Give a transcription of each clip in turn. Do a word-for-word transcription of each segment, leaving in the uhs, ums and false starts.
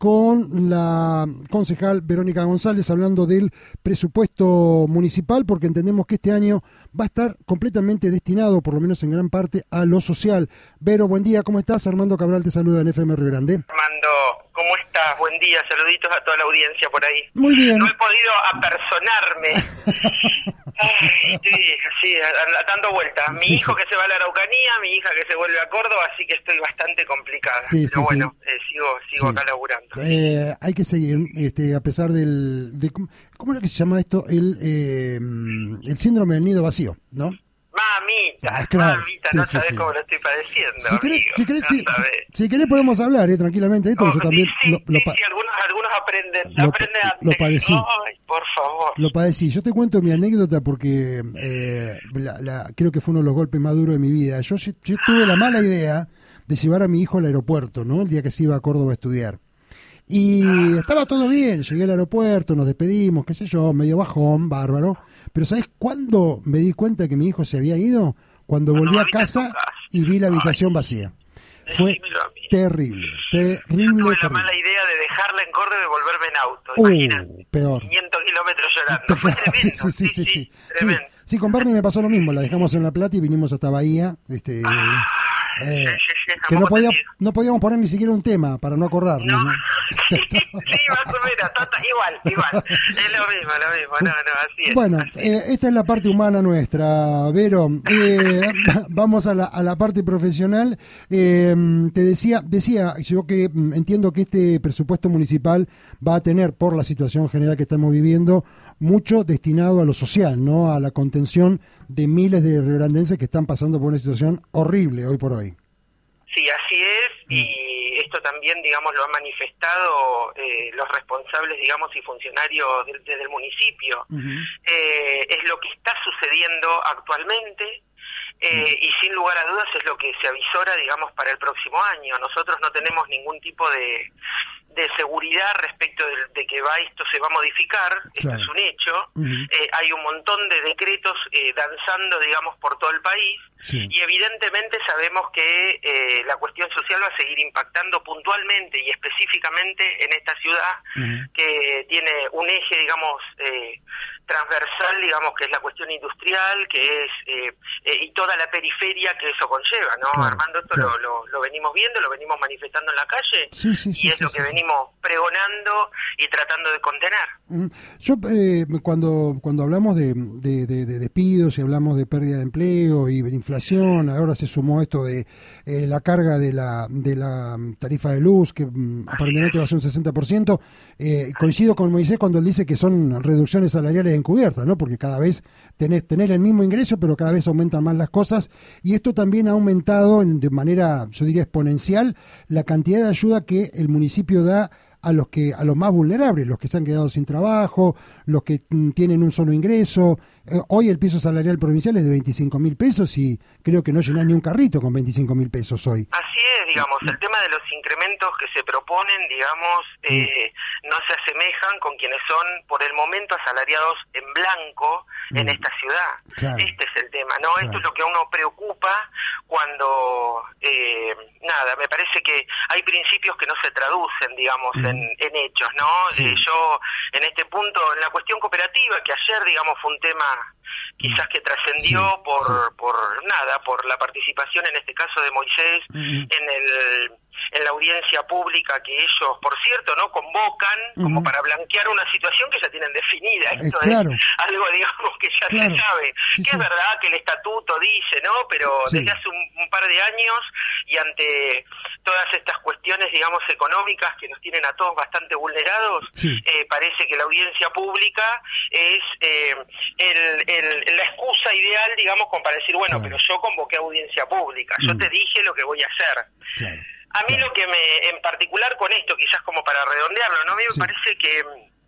con la concejal Verónica González hablando del presupuesto municipal, porque entendemos que este año va a estar completamente destinado, por lo menos en gran parte, a lo social. Vero, buen día, ¿cómo estás? Armando Cabral te saluda en F M Río Grande. Armando, ¿cómo estás? Buen día, saluditos a toda la audiencia por ahí. Muy bien. No he podido apersonarme. Ay, estoy así, dando vueltas. Mi sí, hijo sí. que se va a la Araucanía, mi hija que se vuelve a Córdoba, así que estoy bastante complicada. Sí, Pero sí, bueno, sí. eh, sigo sigo Sí. acá laburando. Eh, hay que seguir, este, a pesar del... De, ¿cómo, ¿Cómo era que se llama esto? El, eh, el síndrome del nido vacío, ¿no? Mamita, Ah, claro. mamita, Sí, no sí, sabés sí. cómo lo estoy padeciendo, Si querés, amigo, si, querés, no si, sabés. si, si querés podemos hablar eh, tranquilamente de esto, Oh, yo también sí, lo, lo, sí, pa- sí, algunos, algunos aprenden, lo- aprenden antes. lo padecí. Ay, por favor. lo padecí. Yo te cuento mi anécdota porque eh, la, la, creo que fue uno de los golpes más duros de mi vida. Yo, yo tuve la mala idea de llevar a mi hijo al aeropuerto, ¿no? El día que se iba a Córdoba a estudiar. Y estaba todo bien, llegué al aeropuerto, nos despedimos, qué sé yo, medio bajón, bárbaro. Pero ¿sabés cuándo me di cuenta que mi hijo se había ido? Cuando volví a casa y vi la habitación vacía. Fue terrible, terrible, Tuve la terrible. mala idea de dejarla en Córdoba y volverme en auto. Uh, Imagínate. peor. quinientos kilómetros llorando. Fue tremendo. Sí, sí, sí, sí, sí. Tremendo. Sí, sí, con Bernie me pasó lo mismo, la dejamos en La Plata y vinimos hasta Bahía, este, Ah, eh, sí, sí, sí, que no, jamás podía, entendido. no podíamos poner ni siquiera un tema para no acordarnos, No, ¿no? sí, sí, más o menos, tota- igual, igual. Es lo mismo, lo mismo, no, no, así es. Bueno, así es. eh, esta es la parte humana nuestra, Vero. Eh, vamos a la, a la parte profesional. Eh, te decía, decía yo que mm, entiendo que este presupuesto municipal va a tener, por la situación general que estamos viviendo, mucho destinado a lo social, ¿no? A la contención de miles de riograndenses que están pasando por una situación horrible hoy por hoy. Sí, así es, y esto también, digamos, lo han manifestado eh, los responsables, digamos, y funcionarios del, del municipio. Uh-huh. Eh, es lo que está sucediendo actualmente, eh, y sin lugar a dudas es lo que se avisora, digamos, para el próximo año. Nosotros no tenemos ningún tipo de, de seguridad respecto de, de que va esto se va a modificar, Claro. esto es un hecho. Uh-huh. Eh, hay un montón de decretos eh, danzando, digamos, por todo el país. Sí. Y evidentemente sabemos que eh, la cuestión social va a seguir impactando puntualmente y específicamente en esta ciudad, Uh-huh. que tiene un eje, digamos, eh, transversal, digamos, que es la cuestión industrial, que es eh, eh, y toda la periferia que eso conlleva, ¿no? Claro, Armando, esto claro. lo, lo, lo venimos viendo, lo venimos manifestando en la calle, Sí, sí, sí, y es sí, lo sí, que sí. venimos pregonando y tratando de contener. Mm, Yo eh, cuando cuando hablamos de, de, de, de despidos y hablamos de pérdida de empleo y de inflación, ahora se sumó esto de eh, la carga de la de la tarifa de luz, que mm, aparentemente va a ser un sesenta por ciento, eh, coincido con Moisés cuando él dice que son reducciones salariales encubiertas, ¿no? Porque cada vez tenés, tenés el mismo ingreso, pero cada vez aumentan más las cosas, y esto también ha aumentado en, de manera, yo diría, exponencial, la cantidad de ayuda que el municipio da a los que a los más vulnerables, los que se han quedado sin trabajo, los que mm, tienen un solo ingreso. Eh, hoy el piso salarial provincial es de veinticinco mil pesos y creo que no llenás ni un carrito con veinticinco mil pesos hoy. Así es, digamos, el tema de los incrementos que se proponen, digamos, eh, no se asemejan con quienes son por el momento asalariados en blanco en Mm. esta ciudad. Claro. Este es el tema, ¿no? Claro. Esto es lo que a uno preocupa cuando, eh, nada, me parece que hay principios que no se traducen, digamos, Mm. en, en hechos, ¿no? Sí. Eh, yo, en este punto, en la cuestión cooperativa, que ayer, digamos, fue un tema quizás que trascendió Sí, por, sí. por nada, por la participación, en este caso de Moisés, Mm. en el en la audiencia pública que ellos, por cierto, no convocan como Ujú. para blanquear una situación que ya tienen definida. Eh, Esto claro. es algo, digamos, que ya Claro. se sabe. Sí, que sí. es verdad que el estatuto dice, ¿no? Pero Sí. desde hace un, un par de años y ante todas estas cuestiones, digamos, económicas que nos tienen a todos bastante vulnerados, Sí. eh, parece que la audiencia pública es eh, el, el, la excusa ideal, digamos, como para decir, bueno, Claro. pero yo convoqué audiencia pública, yo Mm. te dije lo que voy a hacer. Claro. A mí Claro. lo que me, en particular con esto, quizás como para redondearlo, ¿no? A mí me Sí. parece que mm,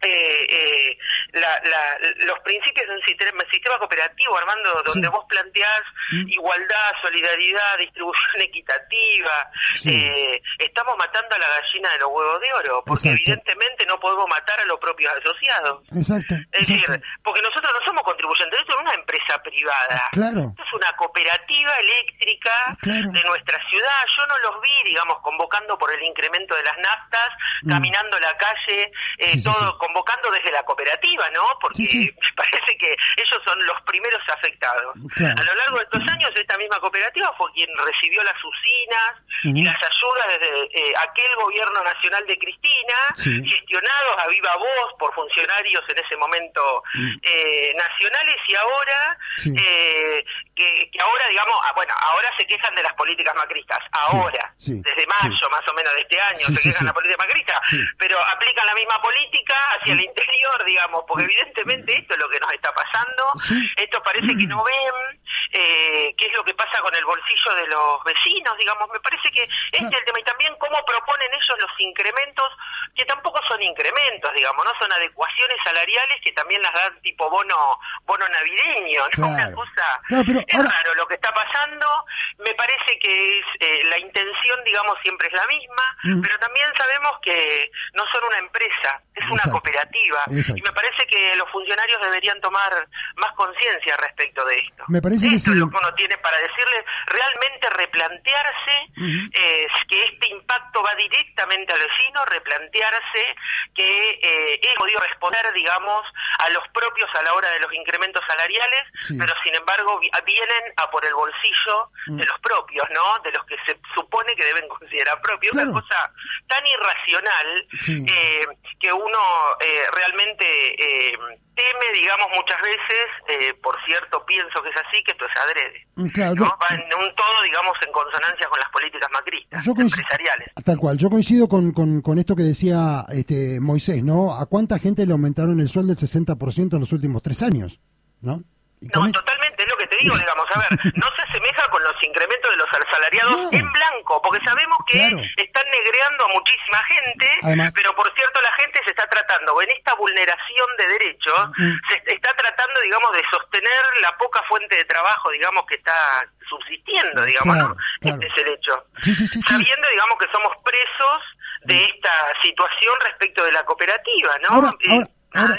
eh, eh, la, la, los principios de un sistema, sistema cooperativo, Armando, donde sí. vos planteás mm. igualdad, solidaridad, distribución equitativa. Sí. Eh, estamos matando a la gallina de los huevos de oro, porque exacto. evidentemente no podemos matar a los propios asociados. Exacto. Es exacto. decir, porque nosotros no somos contribuyentes, esto es una empresa privada. Claro. Esto es una cooperativa eléctrica claro. de nuestra ciudad. Yo no los vi, digamos, convocando por el incremento de las naftas, mm. caminando la calle, eh, sí, todo sí, sí. convocando desde la cooperativa, ¿no? Porque sí, sí. me parece que ellos son los primeros afectados. Claro. A lo largo de estos años, esta misma cooperativa fue quien recibió las usinas uh-huh. y las ayudas desde eh, aquel gobierno nacional de Cristina, sí. gestionados a viva voz por funcionarios en ese momento uh-huh. eh, nacionales, y ahora sí. eh, que, que ahora, digamos, ah, bueno, ahora se quejan de las políticas macristas, ahora, sí. Sí. desde mayo sí. más o menos de este año sí, se quejan sí, de la política macrista, sí. pero aplican la misma política hacia sí. el interior, digamos, porque evidentemente esto es lo que nos está pasando, sí. esto parece que no ven eh, qué es lo que pasa con el bolsillo de los vecinos, digamos, me parece que este es el tema, y también cómo proponen ellos los incrementos, que tampoco son incrementos, digamos, no son adecuaciones salariales que también las dan tipo bono bono navideño, ¿no? Claro. Una cosa, claro, pero es ahora... raro lo que está pasando, me parece que es eh, la intención, digamos, siempre es la misma, mm. pero también sabemos que no son una empresa, es Exacto. una cooperativa, Exacto. y me parece que los funcionarios deberían tomar más conciencia respecto de esto. Me parece que esto sí. es lo que uno tiene para decirles, realmente replantearse uh-huh. eh, que este impacto va directamente al vecino, replantearse que eh, es podido responder, digamos, a los propios a la hora de los incrementos salariales, sí. pero sin embargo vienen a por el bolsillo uh-huh. de los propios, ¿no? De los que se supone que deben considerar propios. Claro. Una cosa tan irracional sí. eh, que uno eh, realmente eh, teme, digamos, muchas veces, eh, por cierto, pienso que es así, que esto es adrede. Claro, ¿no? yo, Va en un todo, digamos, en consonancia con las políticas macristas, yo coincido, empresariales. Tal cual, yo coincido con, con, con esto que decía este Moisés, ¿no? ¿A cuánta gente le aumentaron el sueldo el sesenta por ciento en los últimos tres años? ¿No? No, totalmente, es lo que te digo, digamos, a ver, no se asemeja con los incrementos de los asalariados no. en blanco, porque sabemos que claro. están negreando a muchísima gente, Además, pero por cierto la gente se está tratando, en esta vulneración de derechos, mm. se está tratando, digamos, de sostener la poca fuente de trabajo, digamos, que está subsistiendo, digamos, claro, ¿no? Claro. Este es el hecho. Sí, sí, sí, Sabiendo, sí. digamos, que somos presos de esta situación respecto de la cooperativa, ¿no? Ahora, eh, ahora... Ahora,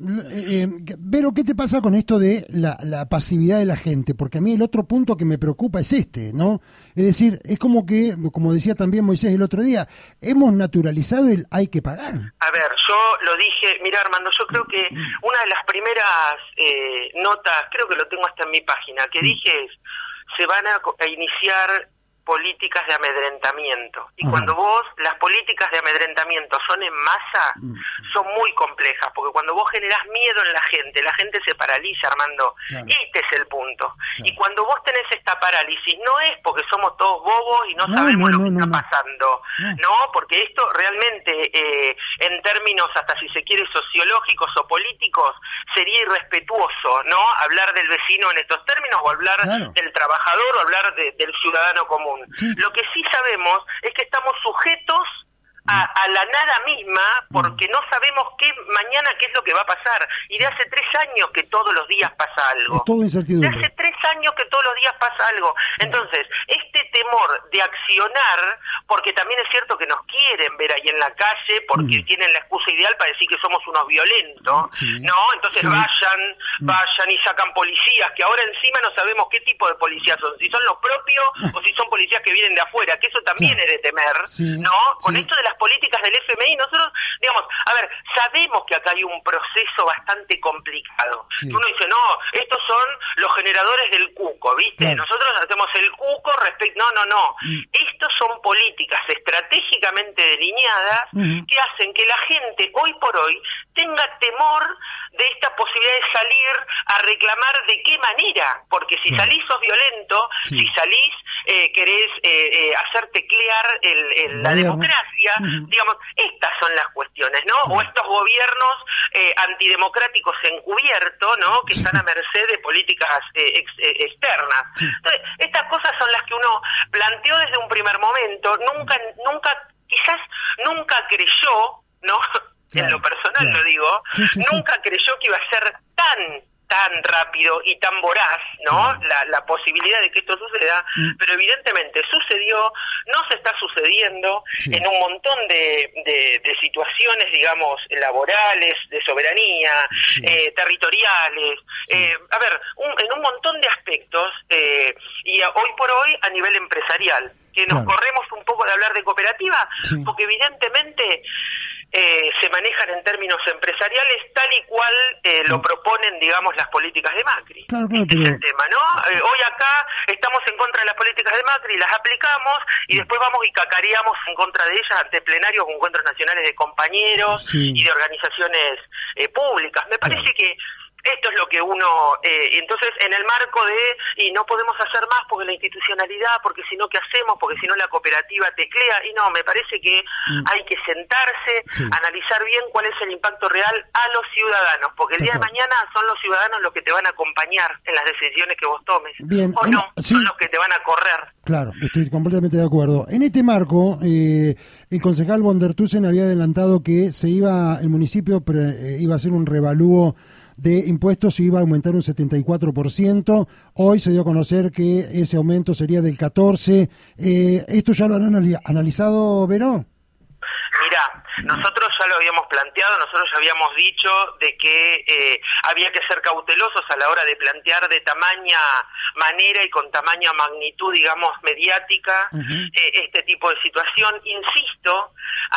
eh, Vero, ¿qué te pasa con esto de la, la pasividad de la gente? Porque a mí el otro punto que me preocupa es este, ¿no? Es decir, es como que, como decía también Moisés el otro día, hemos naturalizado el hay que pagar. A ver, yo lo dije, mira Armando, yo creo que una de las primeras eh, notas, creo que lo tengo hasta en mi página, que dije es, se van a, a iniciar políticas de amedrentamiento. Y Ajá. cuando vos, las políticas de amedrentamiento son en masa, mm. son muy complejas, porque cuando vos generás miedo en la gente, la gente se paraliza, Armando. Claro. Este es el punto. Claro. Y cuando vos tenés esta parálisis, no es porque somos todos bobos y no, no sabemos no, lo que no, está no, pasando. No. no, porque esto realmente, eh, en términos hasta si se quiere sociológicos o políticos, sería irrespetuoso, ¿no? Hablar del vecino en estos términos, o hablar claro. del trabajador, o hablar de, del ciudadano común. Sí. Lo que sí sabemos es que estamos sujetos a, a la nada misma, porque no sabemos qué mañana qué es lo que va a pasar. Y de hace tres años que todos los días pasa algo. Es todo incertidumbre. De hace tres años que todos los días pasa algo. Entonces, este temor de accionar, porque también es cierto que nos quieren ver ahí en la calle, porque mm. tienen la excusa ideal para decir que somos unos violentos, sí. ¿no? Entonces sí. vayan, vayan y sacan policías, que ahora encima no sabemos qué tipo de policías son, si son los propios o si son policías que vienen de afuera, que eso también sí. es de temer, sí. ¿no? Con sí. esto de las políticas del F M I, nosotros, digamos, a ver, sabemos que acá hay un proceso bastante complicado. Sí. Uno dice, no, estos son los generadores del cuco, ¿viste? Claro. Nosotros hacemos el cuco respecto... No, no, no. Mm. Estos son políticas estratégicamente delineadas mm. que hacen que la gente, hoy por hoy, tenga temor de esta posibilidad de salir a reclamar de qué manera, porque si claro. salís sos violento, sí. si salís eh, querés eh, eh, hacer teclear el, el, la democracia, uh-huh. digamos, estas son las cuestiones, ¿no? Uh-huh. O estos gobiernos eh, antidemocráticos encubiertos, ¿no? Que están a merced de políticas eh, ex, eh, externas. Uh-huh. Entonces, estas cosas son las que uno planteó desde un primer momento, nunca, nunca, quizás nunca creyó, ¿no? Claro. En lo personal, personal claro. lo digo, sí, sí, nunca sí. creyó que iba a ser tan tan rápido y tan voraz, ¿no? Mm. La, la posibilidad de que esto suceda, Mm. pero evidentemente sucedió, no se está sucediendo Sí. en un montón de, de, de situaciones, digamos, laborales, de soberanía, Sí. eh, territoriales, Sí. eh, a ver, un, en un montón de aspectos, eh, y a, hoy por hoy a nivel empresarial, que nos Claro. corremos un poco de hablar de cooperativa, Sí. porque evidentemente eh, se manejan en términos empresariales tal y cual eh, lo proponen, digamos, las políticas de Macri. Claro, claro, Este pero... es el tema, ¿no? Eh, hoy acá estamos en contra de las políticas de Macri, las aplicamos y después vamos y cacareamos en contra de ellas ante plenarios o encuentros nacionales de compañeros Sí. y de organizaciones eh, públicas. Me parece Claro. que esto es lo que uno, eh, entonces en el marco de, y no podemos hacer más porque la institucionalidad, porque si no, ¿qué hacemos? Porque si no la cooperativa teclea, y no, me parece que Mm. hay que sentarse, Sí. analizar bien cuál es el impacto real a los ciudadanos, porque el Tal día de cual. mañana son los ciudadanos los que te van a acompañar en las decisiones que vos tomes, Bien, o en- no, sí. son los que te van a correr. Claro, estoy completamente de acuerdo. En este marco, eh, el concejal von der Tusen había adelantado que se iba, el municipio pre, eh, iba a hacer un revalúo de impuestos y iba a aumentar un setenta y cuatro por ciento. Hoy se dio a conocer que ese aumento sería del catorce por ciento. Eh, ¿Esto ya lo han anali- analizado, Vero? Mira, nosotros ya lo habíamos planteado, nosotros ya habíamos dicho de que eh, había que ser cautelosos a la hora de plantear de tamaña manera y con tamaña magnitud, digamos, mediática, Uh-huh. eh, este tipo de situación. Insisto,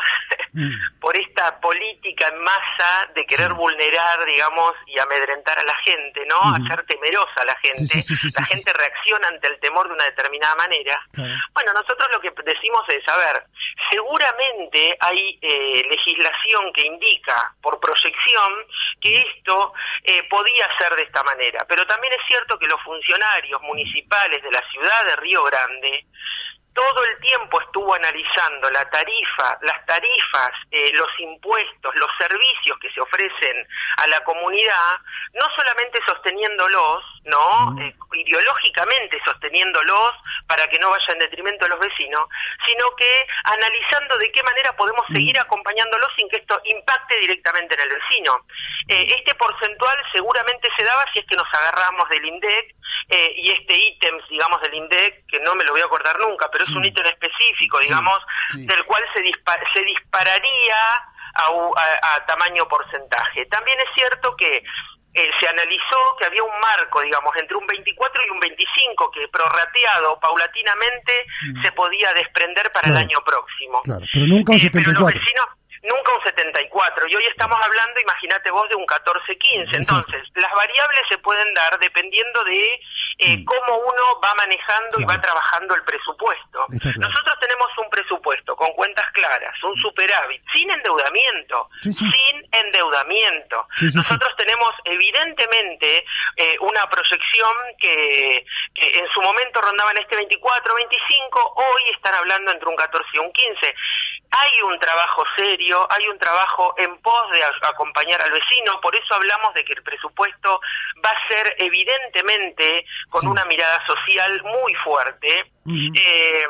Mm. por esta política en masa de querer Sí. vulnerar, digamos, y amedrentar a la gente, ¿no? Uh-huh. Hacer temerosa a la gente. Sí, sí, sí, sí, la sí, gente reacciona ante el temor de una determinada manera. Claro. Bueno, nosotros lo que decimos es, a ver, seguramente hay eh, legislación que indica por proyección que esto eh, podía ser de esta manera, pero también es cierto que los funcionarios municipales de la ciudad de Río Grande todo el tiempo estuvo analizando la tarifa, las tarifas, eh, los impuestos, los servicios que se ofrecen a la comunidad, no solamente sosteniéndolos, ¿no? Eh, ideológicamente sosteniéndolos para que no vaya en detrimento de los vecinos, sino que analizando de qué manera podemos seguir acompañándolos sin que esto impacte directamente en el vecino. Eh, este porcentual seguramente se daba si es que nos agarramos del INDEC, eh, y este ítem, digamos, del INDEC, que no me lo voy a acordar nunca, pero Sí. es un ítem específico, Sí, digamos, sí. del cual se, dispa se dispararía a, a, a tamaño porcentaje. También es cierto que eh, se analizó que había un marco, digamos, entre un veinticuatro y un veinticinco, que prorrateado paulatinamente Mm. se podía desprender para Claro. el año próximo. Claro, pero nunca un Eh, pero setenta y los cuatro. vecinos, nunca un setenta y cuatro, y hoy estamos hablando, imagínate vos, de un catorce quince. Exacto. Entonces, las variables se pueden dar dependiendo de eh, Mm. cómo uno va manejando y Claro. va trabajando el presupuesto. Está claro. Nosotros tenemos un presupuesto con cuentas claras, un superávit, sin endeudamiento, Sí, sí. sin endeudamiento. Sí, sí, sí. Nosotros tenemos evidentemente eh, una proyección que, que en su momento rondaba en este veinticuatro, veinticinco, hoy están hablando entre un catorce y un quince. Hay un trabajo serio, hay un trabajo en pos de a- acompañar al vecino, por eso hablamos de que el presupuesto va a ser evidentemente con Sí. una mirada social muy fuerte. Ujú. eh,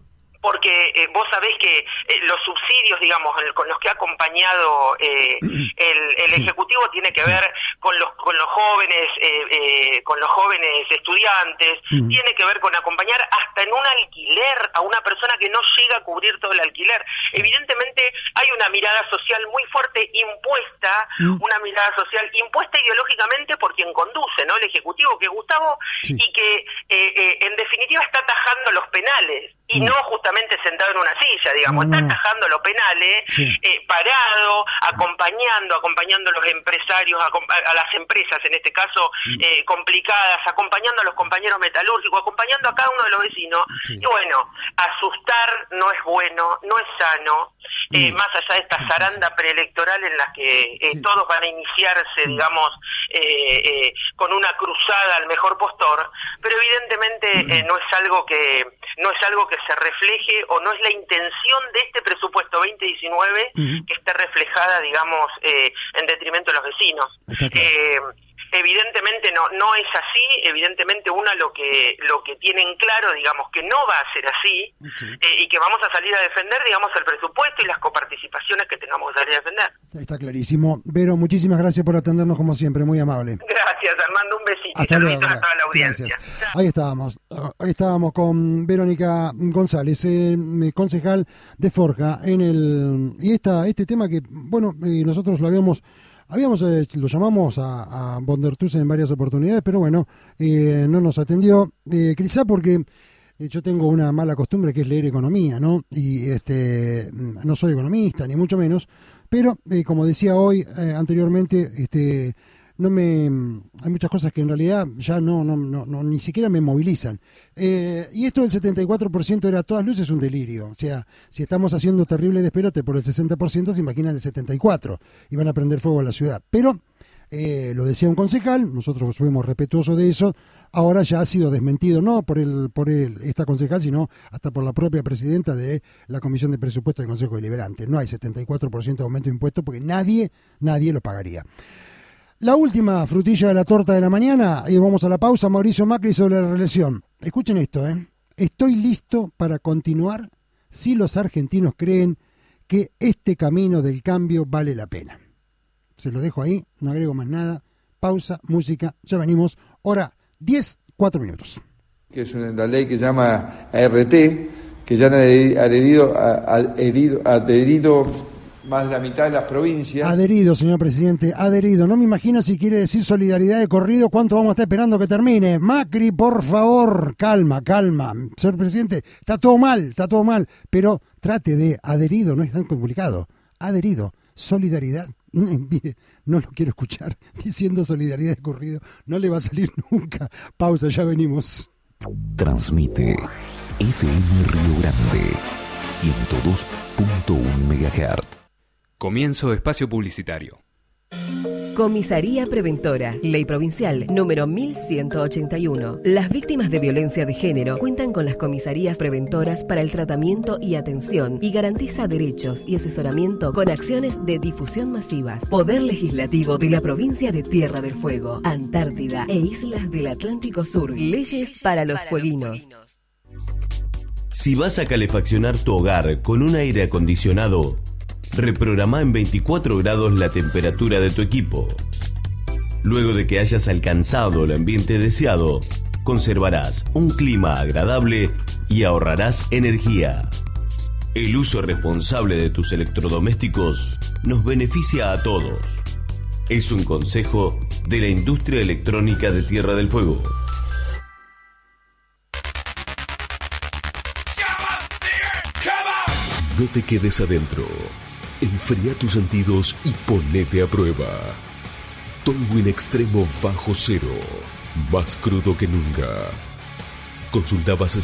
porque eh, vos sabés que eh, los subsidios, digamos, el- con los que ha acompañado eh, el, el Sí. Ejecutivo tiene que Sí. ver con los con los jóvenes, eh, eh, con los jóvenes estudiantes, Ujú. tiene que ver con acompañar hasta en un alquiler a una persona que no llega a cubrir todo el alquiler. Evidentemente hay una mirada social muy fuerte impuesta, Mm. una mirada social impuesta ideológicamente por quien conduce, ¿no? El Ejecutivo, que es Gustavo, Sí. y que eh, eh, en definitiva está atajando los penales y Mm. no justamente sentado en una silla, digamos, No, no, está no. atajando los penales, Sí. eh, parado, acompañando, acompañando a los empresarios, acom- a, a las empresas en este caso Mm. eh, complicadas, acompañando a los compañeros metalúrgicos, acompañando a cada uno de los vecinos. Sí. Y bueno, asustar no es bueno, no es sano, eh, Mm. más allá de esta Sí, sí, zaranda preelectoral en la que eh, Sí. todos van a iniciarse, Mm. digamos, eh, eh, con una cruzada al mejor postor, pero evidentemente Mm. eh, no es algo que no es algo que se refleje o no es la intención de este presupuesto veinte diecinueve Ujú. que esté reflejada, digamos, eh, en detrimento de los vecinos. Está claro. Eh, evidentemente no no es así, evidentemente una lo que lo que tienen claro, digamos, que no va a ser así, sí. eh, y que vamos a salir a defender, digamos, el presupuesto y las coparticipaciones que tengamos que salir a defender. Está clarísimo. Vero, muchísimas gracias por atendernos como siempre, muy amable. Gracias, Armando, un besito. Hasta luego, a toda la audiencia. Gracias. Ahí estábamos, ahí estábamos con Verónica González, eh, concejal de Forja, en el y esta este tema que, bueno, eh, nosotros lo habíamos Habíamos, eh, lo llamamos a, a Bondertus en varias oportunidades, pero bueno, eh, no nos atendió, eh, quizá porque eh, yo tengo una mala costumbre que es leer economía, ¿no? Y este no soy economista, ni mucho menos, pero eh, como decía hoy, eh, anteriormente, este no me hay muchas cosas que en realidad ya no no no, no ni siquiera me movilizan, eh, y esto del setenta y cuatro por ciento era a todas luces un delirio. O sea, si estamos haciendo terrible despelote por el sesenta por ciento, se imaginan el setenta y cuatro por ciento y van a prender fuego a la ciudad. Pero eh, lo decía un concejal, nosotros fuimos respetuosos de eso. Ahora ya ha sido desmentido, no por el por el, esta concejal, sino hasta por la propia presidenta de la Comisión de Presupuestos del Consejo Deliberante. No hay setenta y cuatro por ciento de aumento de impuestos porque nadie nadie lo pagaría. La última frutilla de la torta de la mañana, y vamos a la pausa. Mauricio Macri sobre la reelección. Escuchen esto, ¿eh? Estoy listo para continuar si los argentinos creen que este camino del cambio vale la pena. Se lo dejo ahí, no agrego más nada. Pausa, música, ya venimos. Hora diez, cuatro minutos. Que es una ley que se llama A R T, que ya han adherido, adherido, adherido más de la mitad de las provincias. Adherido, señor presidente, adherido. No me imagino si quiere decir solidaridad de corrido, cuánto vamos a estar esperando que termine. Macri, por favor, calma, calma. Señor presidente, está todo mal, está todo mal, pero trate de adherido, no es tan complicado. Adherido, solidaridad. Mire, no lo quiero escuchar diciendo solidaridad de corrido, no le va a salir nunca. Pausa, ya venimos. Transmite F M Río Grande, ciento dos punto uno megahertz. Comienzo espacio publicitario. Comisaría Preventora, Ley Provincial número mil ciento ochenta y uno. Las víctimas de violencia de género cuentan con las comisarías preventoras para el tratamiento y atención y garantiza derechos y asesoramiento con acciones de difusión masivas. Poder Legislativo de la provincia de Tierra del Fuego, Antártida e Islas del Atlántico Sur. Leyes para los fueguinos. Si vas a calefaccionar tu hogar con un aire acondicionado, reprogramá en veinticuatro grados la temperatura de tu equipo. Luego de que hayas alcanzado el ambiente deseado, conservarás un clima agradable y ahorrarás energía. El uso responsable de tus electrodomésticos nos beneficia a todos. Es un consejo de la industria electrónica de Tierra del Fuego. No te quedes adentro. Enfría tus sentidos y ponete a prueba. Tolwyn Extremo bajo cero. Más crudo que nunca. Consulta bases